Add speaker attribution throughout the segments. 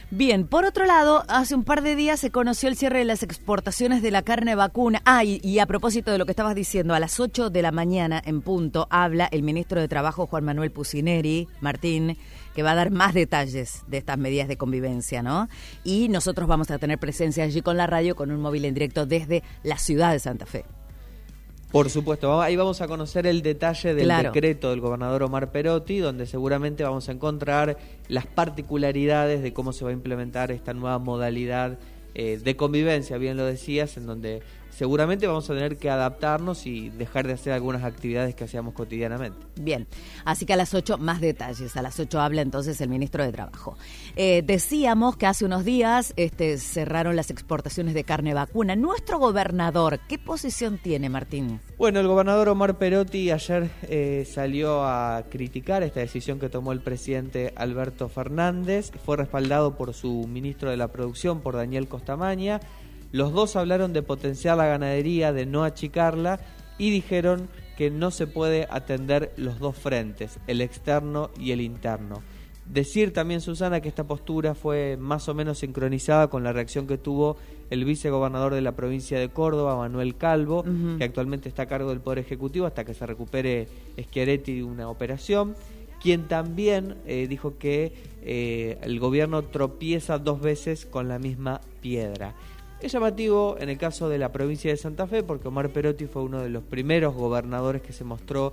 Speaker 1: Bien, por otro lado, hace un par de días se conoció el cierre de las exportaciones de la carne vacuna. Y a propósito de lo que estabas diciendo, a las 8 de la mañana en punto habla el ministro de Trabajo, Juan Manuel Pucineri, Martín, que va a dar más detalles de estas medidas de convivencia, ¿no? Y nosotros vamos a tener presencia allí con la radio, con un móvil en directo desde la ciudad de Santa Fe.
Speaker 2: Por supuesto, ahí vamos a conocer el detalle del decreto del gobernador Omar Perotti, donde seguramente vamos a encontrar las particularidades de cómo se va a implementar esta nueva modalidad de convivencia, bien lo decías, en donde seguramente vamos a tener que adaptarnos y dejar de hacer algunas actividades que hacíamos cotidianamente.
Speaker 1: Bien, así que a las 8 más detalles. A las 8 habla entonces el ministro de Trabajo. Decíamos que hace unos días cerraron las exportaciones de carne vacuna. Nuestro gobernador, ¿qué posición tiene, Martín?
Speaker 2: Bueno, el gobernador Omar Perotti ayer salió a criticar esta decisión que tomó el presidente Alberto Fernández. Fue respaldado por su ministro de la Producción, por Daniel Costamaña. Los dos hablaron de potenciar la ganadería, de no achicarla, y dijeron que no se puede atender los dos frentes, el externo y el interno. Decir también, Susana, que esta postura fue más o menos sincronizada con la reacción que tuvo el vicegobernador de la provincia de Córdoba, Manuel Calvo, que actualmente está a cargo del Poder Ejecutivo hasta que se recupere Schiaretti de una operación, quien también dijo que el gobierno tropieza dos veces con la misma piedra. Es llamativo en el caso de la provincia de Santa Fe, porque Omar Perotti fue uno de los primeros gobernadores que se mostró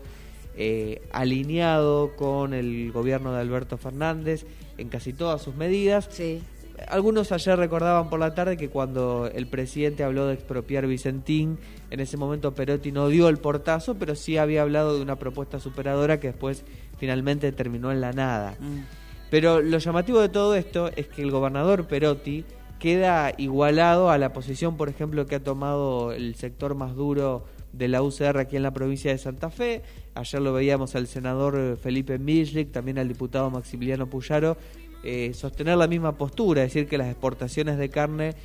Speaker 2: alineado con el gobierno de Alberto Fernández en casi todas sus medidas.
Speaker 1: Sí.
Speaker 2: Algunos ayer recordaban por la tarde que cuando el presidente habló de expropiar Vicentín, en ese momento Perotti no dio el portazo, pero sí había hablado de una propuesta superadora que después finalmente terminó en la nada. Pero lo llamativo de todo esto es que el gobernador Perotti queda igualado a la posición, por ejemplo, que ha tomado el sector más duro de la UCR aquí en la provincia de Santa Fe. Ayer lo veíamos al senador Felipe Millich, también al diputado Maximiliano Puyaro, sostener la misma postura, decir que las exportaciones de carne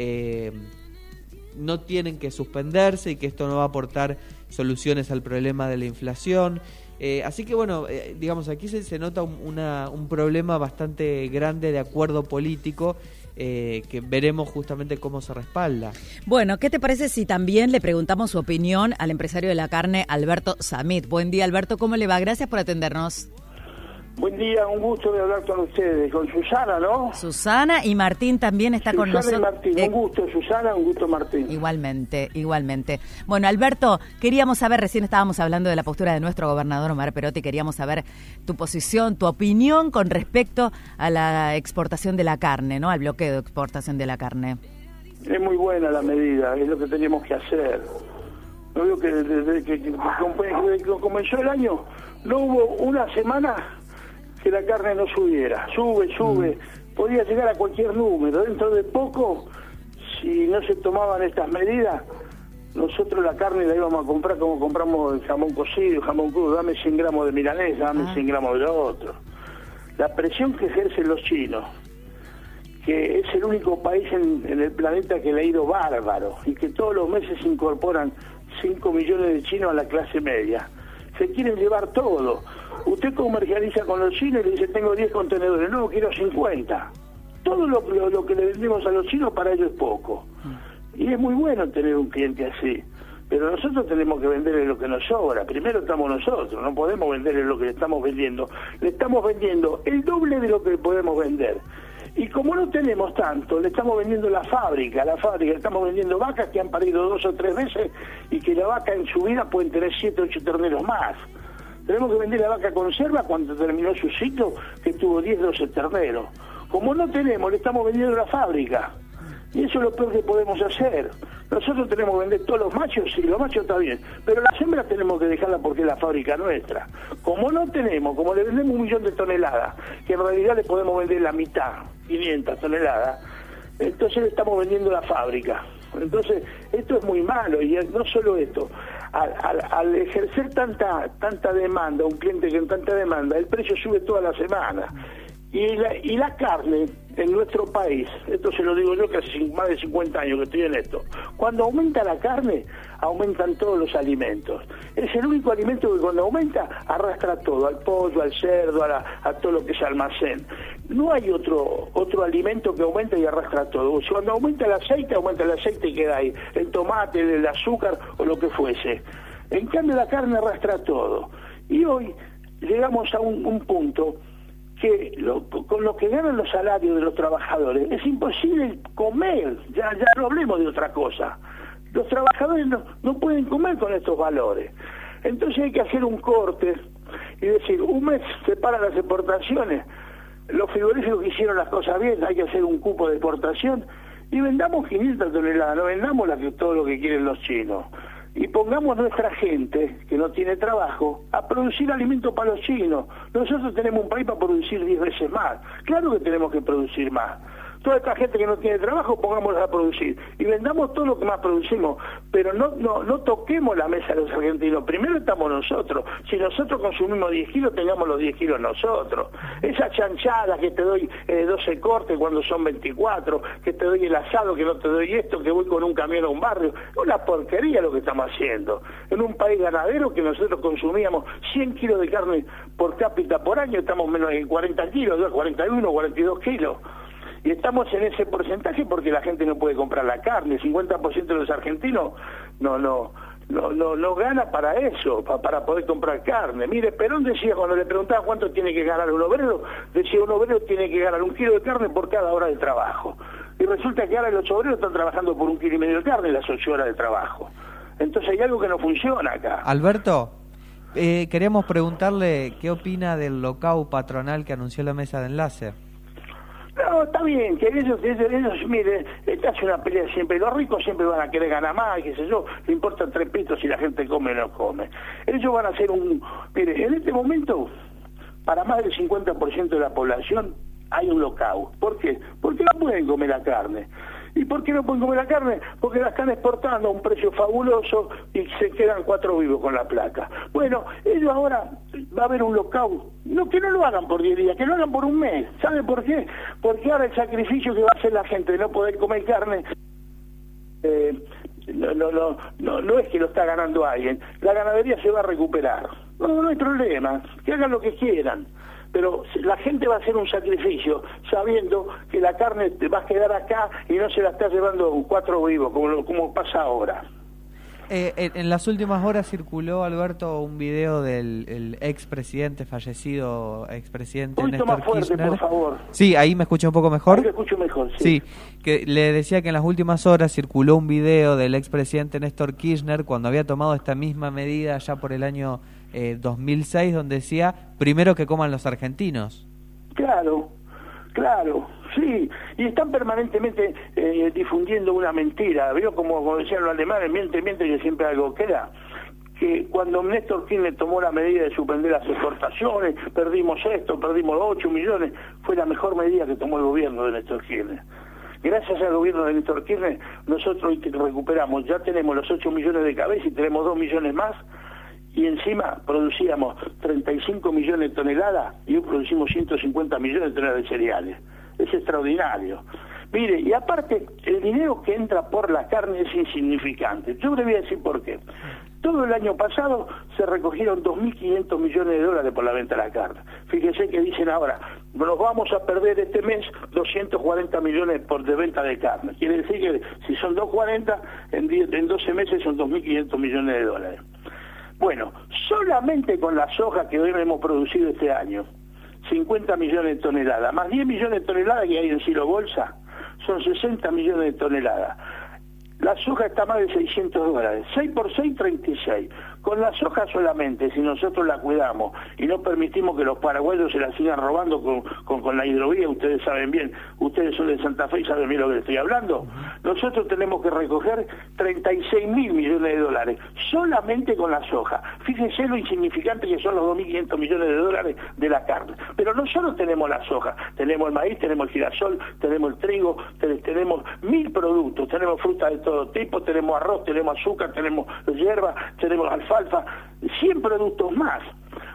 Speaker 2: no tienen que suspenderse y que esto no va a aportar soluciones al problema de la inflación. Así que bueno, digamos, aquí se nota un problema bastante grande de acuerdo político, que veremos justamente cómo se respalda.
Speaker 1: Bueno, ¿qué te parece si también le preguntamos su opinión al empresario de la carne, Alberto Samit? Buen día, Alberto, ¿cómo le va? Gracias por atendernos.
Speaker 3: Buen día, un gusto de hablar con ustedes, con Susana, ¿no?
Speaker 1: Susana y Martín también está con nosotros.
Speaker 3: Susana y Martín, un gusto Susana, un gusto Martín.
Speaker 1: Igualmente. Bueno, Alberto, queríamos saber, recién estábamos hablando de la postura de nuestro gobernador Omar Perotti, queríamos saber tu posición, tu opinión con respecto a la exportación de la carne, ¿no? Al bloqueo de exportación de la carne.
Speaker 3: Es muy buena la medida, es lo que teníamos que hacer. No veo que desde que comenzó el año no hubo una semana que la carne no subiera, sube, podía llegar a cualquier número. Dentro de poco, si no se tomaban estas medidas, nosotros la carne la íbamos a comprar como compramos el jamón cocido, jamón crudo, dame 100 gramos de milanesa, dame 100 gramos de lo otro. La presión que ejercen los chinos, que es el único país en el planeta que le ha ido bárbaro, y que todos los meses incorporan 5 millones de chinos a la clase media, se quieren llevar todo. Usted comercializa con los chinos y le dice, tengo 10 contenedores, no, quiero 50. Todo lo que le vendemos a los chinos para ellos es poco. Y es muy bueno tener un cliente así. Pero nosotros tenemos que venderle lo que nos sobra. Primero estamos nosotros, no podemos venderle lo que le estamos vendiendo. Le estamos vendiendo el doble de lo que podemos vender. Y como no tenemos tanto, le estamos vendiendo la fábrica, le estamos vendiendo vacas que han parido 2 o 3 veces y que la vaca en su vida pueden tener 7 o 8 terneros más. Tenemos que vender la vaca conserva cuando terminó su ciclo, que tuvo 10 o 12 terneros. Como no tenemos, le estamos vendiendo la fábrica. Y eso es lo peor que podemos hacer. Nosotros tenemos que vender todos los machos, sí, los machos está bien, pero las hembras tenemos que dejarlas porque es la fábrica nuestra. Como no tenemos, como le vendemos 1 millón de toneladas, que en realidad le podemos vender la mitad, 500 toneladas, entonces le estamos vendiendo la fábrica. Entonces, esto es muy malo, y no solo esto, al ejercer tanta demanda, un cliente con tanta demanda, el precio sube toda la semana. Y la carne en nuestro país, esto se lo digo yo que hace más de 50 años que estoy en esto, cuando aumenta la carne, aumentan todos los alimentos. Es el único alimento que cuando aumenta arrastra todo, al pollo, al cerdo, a todo lo que es almacén. No hay otro alimento que aumenta y arrastra todo. Cuando aumenta el aceite y queda ahí. El tomate, el azúcar o lo que fuese. En cambio la carne arrastra todo. Y hoy llegamos a un punto que con lo que ganan los salarios de los trabajadores es imposible comer, ya no hablemos de otra cosa. Los trabajadores no pueden comer con estos valores. Entonces hay que hacer un corte y decir, un mes se paran las exportaciones, los frigoríficos que hicieron las cosas bien, hay que hacer un cupo de exportación y vendamos 500 toneladas, no vendamos todo lo que quieren los chinos. Y pongamos nuestra gente, que no tiene trabajo, a producir alimentos para los chinos. Nosotros tenemos un país para producir 10 veces más. Claro que tenemos que producir más. Toda esta gente que no tiene trabajo, pongámosla a producir. Y vendamos todo lo que más producimos. Pero no toquemos la mesa de los argentinos. Primero estamos nosotros. Si nosotros consumimos 10 kilos, tengamos los 10 kilos nosotros. Esa chanchada que te doy 12 cortes cuando son 24, que te doy el asado, que no te doy esto, que voy con un camión a un barrio. Es una porquería lo que estamos haciendo. En un país ganadero que nosotros consumíamos 100 kilos de carne por cápita por año, estamos menos de 40 kilos, 41, 42 kilos. Y estamos en ese porcentaje porque la gente no puede comprar la carne. El 50% de los argentinos no gana para eso, para poder comprar carne. Mire, Perón decía, cuando le preguntaba cuánto tiene que ganar un obrero, decía un obrero tiene que ganar 1 kilo de carne por cada hora de trabajo. Y resulta que ahora los obreros están trabajando por 1,5 kilos de carne en las 8 horas de trabajo. Entonces hay algo que no funciona acá.
Speaker 2: Alberto, queríamos preguntarle qué opina del lockout patronal que anunció la mesa de enlace.
Speaker 3: No, está bien, que ellos, mire, esta es una pelea siempre, los ricos siempre van a querer ganar más, qué sé yo, le importan 3 pitos si la gente come o no come. Ellos van a hacer mire, en este momento, para más del 50% de la población hay un lockout. ¿Por qué? Porque no pueden comer la carne. ¿Y por qué no pueden comer la carne? Porque la están exportando a un precio fabuloso y se quedan 4 vivos con la placa. Bueno, ellos ahora va a haber un lockout. No, que no lo hagan por 10 días, que lo hagan por un mes. ¿Sabe por qué? Porque ahora el sacrificio que va a hacer la gente de no poder comer carne no es que lo está ganando alguien. La ganadería se va a recuperar. No hay problema, que hagan lo que quieran. Pero la gente va a hacer un sacrificio sabiendo que la carne va a quedar acá y no se la está llevando 4 vivos, como pasa ahora.
Speaker 2: En las últimas horas circuló, Alberto, un video del expresidente Néstor Kirchner. Por favor. Sí, ahí me escucha un poco mejor.
Speaker 3: Ahí me escucho mejor, sí.
Speaker 2: Sí, que le decía que en las últimas horas circuló un video del expresidente Néstor Kirchner cuando había tomado esta misma medida ya por el año 2006, donde decía, primero que coman los argentinos. Claro,
Speaker 3: sí, y están permanentemente difundiendo una mentira. Veo como decían los alemanes, miente que siempre algo queda. Que cuando Néstor Kirchner tomó la medida de suspender las exportaciones, perdimos 8 millones, fue la mejor medida que tomó el gobierno de Néstor Kirchner. Gracias al gobierno de Néstor Kirchner, nosotros hoy recuperamos, ya tenemos los 8 millones de cabezas y tenemos 2 millones más, y encima producíamos 35 millones de toneladas y hoy producimos 150 millones de toneladas de cereales. Es extraordinario. Mire, y aparte, el dinero que entra por la carne es insignificante. Yo le voy a decir por qué. Todo el año pasado se recogieron 2.500 millones de dólares por la venta de la carne. Fíjese que dicen ahora, nos vamos a perder este mes 240 millones de venta de carne. Quiere decir que si son 240, en 12 meses son 2.500 millones de dólares. Bueno, solamente con la soja que hoy hemos producido este año, 50 millones de toneladas, más 10 millones de toneladas que hay en Silo Bolsa, son 60 millones de toneladas. La soja está más de $600, 6 por 6, 36. Con la soja solamente, si nosotros la cuidamos y no permitimos que los paraguayos se la sigan robando con la hidrovía, ustedes saben bien, ustedes son de Santa Fe y saben bien lo que les estoy hablando, nosotros tenemos que recoger 36.000 millones de dólares, solamente con la soja. Fíjense lo insignificante que son los 2.500 millones de dólares de la carne. Pero no solo tenemos la soja, tenemos el maíz, tenemos el girasol, tenemos el trigo, tenemos 1.000 productos, tenemos frutas de todo tipo, tenemos arroz, tenemos azúcar, tenemos hierba, tenemos alfalfa, 100 productos más.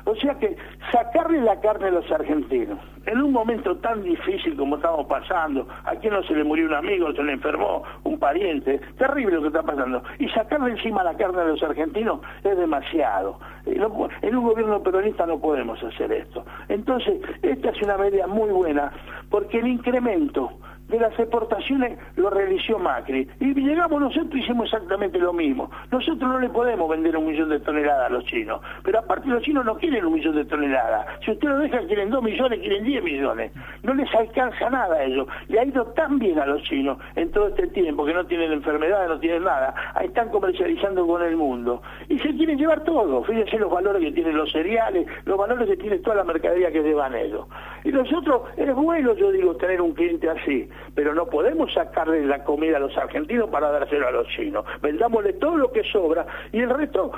Speaker 3: O sea que sacarle la carne a los argentinos, en un momento tan difícil como estamos pasando, a quien no se le murió un amigo, se le enfermó un pariente, terrible lo que está pasando, y sacarle encima la carne a los argentinos es demasiado. En un gobierno peronista no podemos hacer esto. Entonces, esta es una medida muy buena, porque el incremento de las exportaciones lo realizó Macri. Y llegamos nosotros y hicimos exactamente lo mismo. Nosotros no le podemos vender 1 millón de toneladas a los chinos, pero aparte los chinos no quieren 1 millón de toneladas. Si usted lo deja, quieren 2 millones, quieren 10 millones. No les alcanza nada a ellos. Le ha ido tan bien a los chinos en todo este tiempo, que no tienen enfermedades, no tienen nada. Ahí están comercializando con el mundo. Y se quieren llevar todo. Fíjense los valores que tienen los cereales, los valores que tiene toda la mercadería que llevan ellos. Y nosotros, es bueno, yo digo, tener un cliente así, pero no podemos sacarle la comida a los argentinos para dárselo a los chinos. Vendámosle todo lo que sobra y el resto,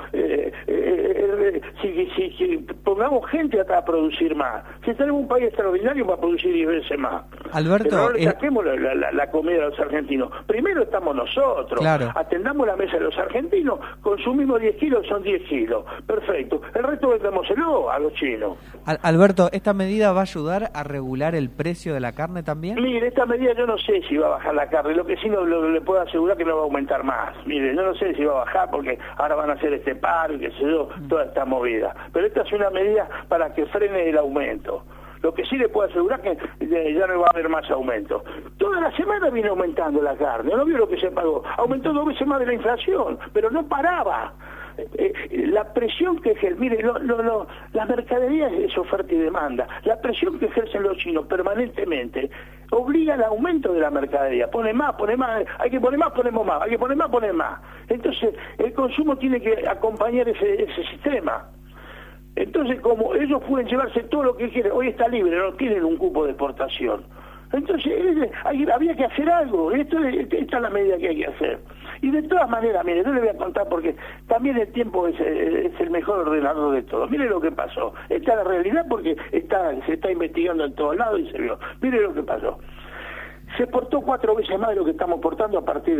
Speaker 3: si pongamos gente a producir más. Si tenemos un país extraordinario, va a producir 10 veces más.
Speaker 2: Alberto,
Speaker 3: pero no le saquemos la comida a los argentinos. Primero estamos nosotros.
Speaker 2: Claro.
Speaker 3: Atendamos la mesa de los argentinos, consumimos 10 kilos, son 10 kilos. Perfecto. El resto vendémoselo a los chinos.
Speaker 2: Alberto, ¿esta medida va a ayudar a regular el precio de la carne también?
Speaker 3: Mire, esta medida yo no sé si va a bajar la carne, lo que sí le puedo asegurar que no va a aumentar más. Mire, yo no sé si va a bajar porque ahora van a hacer este paro y qué sé yo, toda esta movida. Pero esta es una medida para que frene el aumento. Lo que sí le puedo asegurar que ya no va a haber más aumento. Toda la semana viene aumentando la carne, ¿no vio lo que se pagó? Aumentó 2 veces más de la inflación, pero no paraba. La presión que ejerce, mire, las mercaderías es oferta y demanda. La presión que ejercen los chinos permanentemente obliga al aumento de la mercadería. Pone más, hay que poner más, ponemos más, hay que poner más, poner más. Entonces, el consumo tiene que acompañar ese sistema. Entonces, como ellos pueden llevarse todo lo que quieren, hoy está libre, no tienen un cupo de exportación. Entonces, había que hacer algo. Esta es la medida que hay que hacer. Y de todas maneras, mire, yo le voy a contar porque también el tiempo es el mejor ordenador de todo. Mire lo que pasó. Esta es la realidad porque se está investigando en todos lados y se vio. Mire lo que pasó. Se exportó 4 veces más de lo que estamos exportando a partir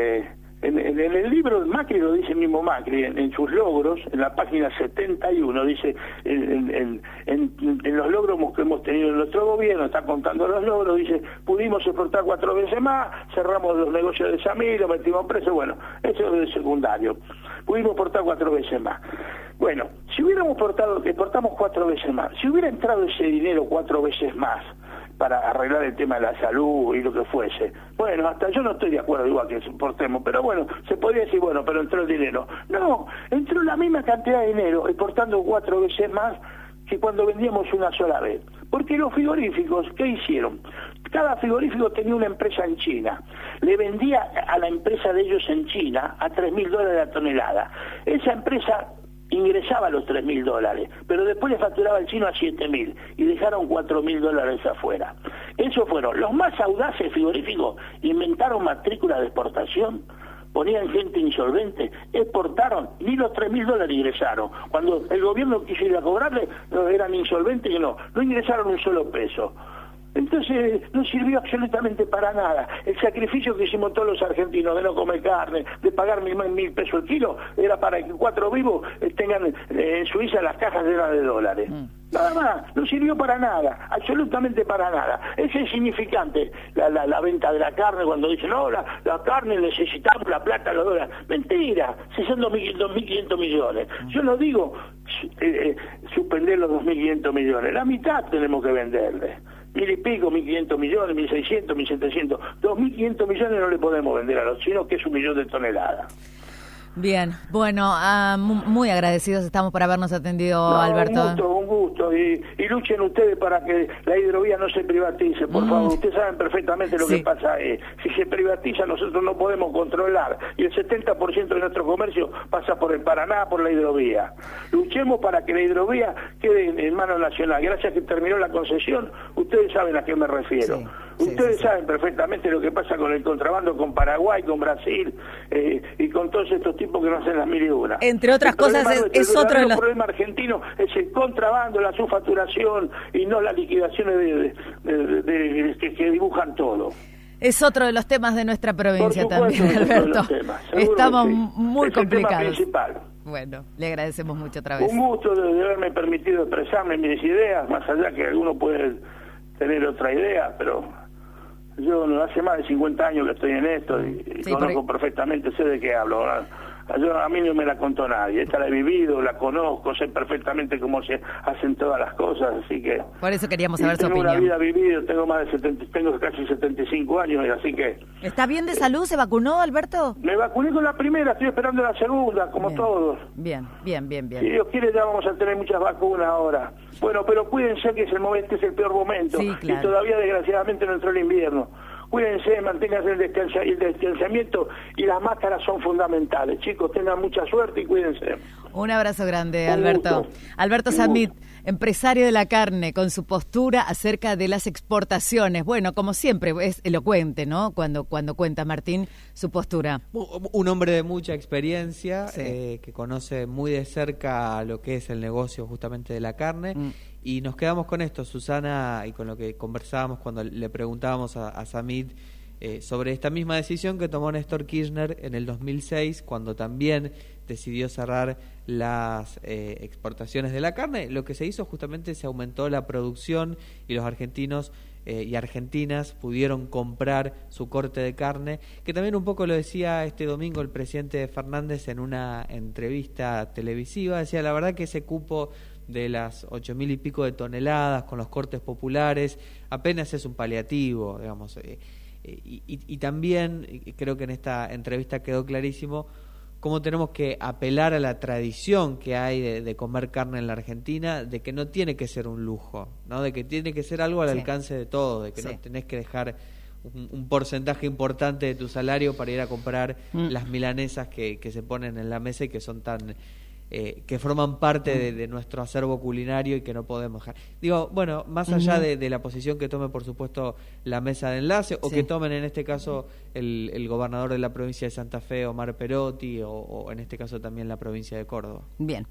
Speaker 3: en el libro de Macri, lo dice el mismo Macri, en sus logros, en la página 71, dice, en los logros que hemos tenido en nuestro gobierno, está contando los logros, dice, pudimos exportar 4 veces más, cerramos los negocios de Samir, lo metimos preso, bueno, eso es de secundario. Pudimos exportar 4 veces más. Bueno, si hubiéramos exportamos 4 veces más, si hubiera entrado ese dinero 4 veces más, para arreglar el tema de la salud y lo que fuese. Bueno, hasta yo no estoy de acuerdo igual que exportemos, pero bueno, se podría decir, bueno, pero entró el dinero. No, entró la misma cantidad de dinero, exportando 4 veces más que cuando vendíamos una sola vez. Porque los frigoríficos, ¿qué hicieron? Cada frigorífico tenía una empresa en China. Le vendía a la empresa de ellos en China a $3.000 la tonelada. Esa empresa ingresaba los $3.000, pero después le facturaba el chino a 7.000 y dejaron $4.000 afuera. Esos fueron los más audaces frigoríficos, inventaron matrícula de exportación, ponían gente insolvente, exportaron, ni los $3.000 ingresaron. Cuando el gobierno quiso ir a cobrarle, eran insolventes y no ingresaron un solo peso. Entonces no sirvió absolutamente para nada. El sacrificio que hicimos todos los argentinos de no comer carne, de pagar 1.000 pesos el kilo, era para que 4 vivos tengan en Suiza las cajas llenas de dólares. Nada más, no sirvió para nada, absolutamente para nada. Es insignificante la venta de la carne cuando dicen, no, la carne necesitamos, la plata, los dólares. Mentira, si son 2.500 millones. Yo no digo suspender los 2.500 millones, la mitad tenemos que venderle. 1.000 y pico, 1.500 millones, 1.600, 1.700, 2.500 millones no le podemos vender a los chinos, que es 1 millón de toneladas.
Speaker 1: Bien, bueno, muy agradecidos estamos por habernos atendido, Alberto.
Speaker 3: Un gusto, y luchen ustedes para que la hidrovía no se privatice, por favor. Ustedes saben perfectamente lo que pasa. Si se privatiza, nosotros no podemos controlar, y el 70% de nuestro comercio pasa por el Paraná, por la hidrovía. Luchemos para que la hidrovía quede en manos nacional. Gracias que terminó la concesión, ustedes saben a qué me refiero. Ustedes saben perfectamente lo que pasa con el contrabando con Paraguay, con Brasil, y con todos estos tipos que no hacen las mil y una.
Speaker 1: Entre otras cosas, es otro de los...
Speaker 3: El problema argentino es el contrabando, la subfacturación y no las liquidaciones que dibujan todo.
Speaker 1: Es otro de los temas de nuestra provincia también, Alberto. Estamos muy complicados.
Speaker 3: Es el tema principal.
Speaker 1: Bueno, le agradecemos mucho otra vez.
Speaker 3: Un gusto de haberme permitido expresarme mis ideas, más allá que alguno puede tener otra idea, pero yo hace más de 50 años que estoy en esto y
Speaker 1: Sí,
Speaker 3: conozco perfectamente, sé de qué hablo. A mí no me la contó nadie, esta la he vivido, la conozco, sé perfectamente cómo se hacen todas las cosas, así que...
Speaker 1: Por eso queríamos saber su
Speaker 3: tengo
Speaker 1: opinión.
Speaker 3: una vida vivida, tengo casi 75 años, así que...
Speaker 1: ¿Está bien de salud? ¿Se vacunó, Alberto?
Speaker 3: Me vacuné con la primera, estoy esperando la segunda, como
Speaker 1: Bien.
Speaker 3: todos.
Speaker 1: Bien.
Speaker 3: Si Dios quiere ya vamos a tener muchas vacunas ahora. Bueno, pero cuídense que es el momento, es el peor momento.
Speaker 1: Sí, claro.
Speaker 3: Y todavía desgraciadamente no entró el invierno. Cuídense, manténganse el distanciamiento y las máscaras son fundamentales. Chicos, tengan mucha suerte y cuídense.
Speaker 1: Un abrazo grande,
Speaker 3: Un
Speaker 1: Alberto.
Speaker 3: gusto.
Speaker 1: Alberto
Speaker 3: Un
Speaker 1: Samit,
Speaker 3: gusto.
Speaker 1: empresario de la carne, con su postura acerca de las exportaciones. Bueno, como siempre, es elocuente, ¿no? Cuando cuenta Martín su postura.
Speaker 2: Un hombre de mucha experiencia,
Speaker 1: Sí.
Speaker 2: que conoce muy de cerca lo que es el negocio justamente de la carne. Y nos quedamos con esto, Susana, y con lo que conversábamos cuando le preguntábamos a Samit sobre esta misma decisión que tomó Néstor Kirchner en el 2006, cuando también decidió cerrar las exportaciones de la carne. Lo que se hizo justamente se aumentó la producción y los argentinos y argentinas pudieron comprar su corte de carne, que también un poco lo decía este domingo el presidente Fernández en una entrevista televisiva. Decía, la verdad que ese cupo de las 8.000 y pico de toneladas con los cortes populares apenas es un paliativo, digamos. Y también creo que en esta entrevista quedó clarísimo cómo tenemos que apelar a la tradición que hay de comer carne en la Argentina, de que no tiene que ser un lujo, ¿no? De que tiene que ser algo al
Speaker 1: Sí.
Speaker 2: alcance de todos, de que
Speaker 1: Sí.
Speaker 2: no tenés que dejar un porcentaje importante de tu salario para ir a comprar las milanesas que se ponen en la mesa y que son tan... que forman parte de nuestro acervo culinario y que no podemos dejar. Digo, bueno, más allá de la posición que tome, por supuesto, la mesa de enlace, o
Speaker 1: Sí.
Speaker 2: que tomen en este caso el gobernador de la provincia de Santa Fe, Omar Perotti, o en este caso también la provincia de Córdoba.
Speaker 1: Bien.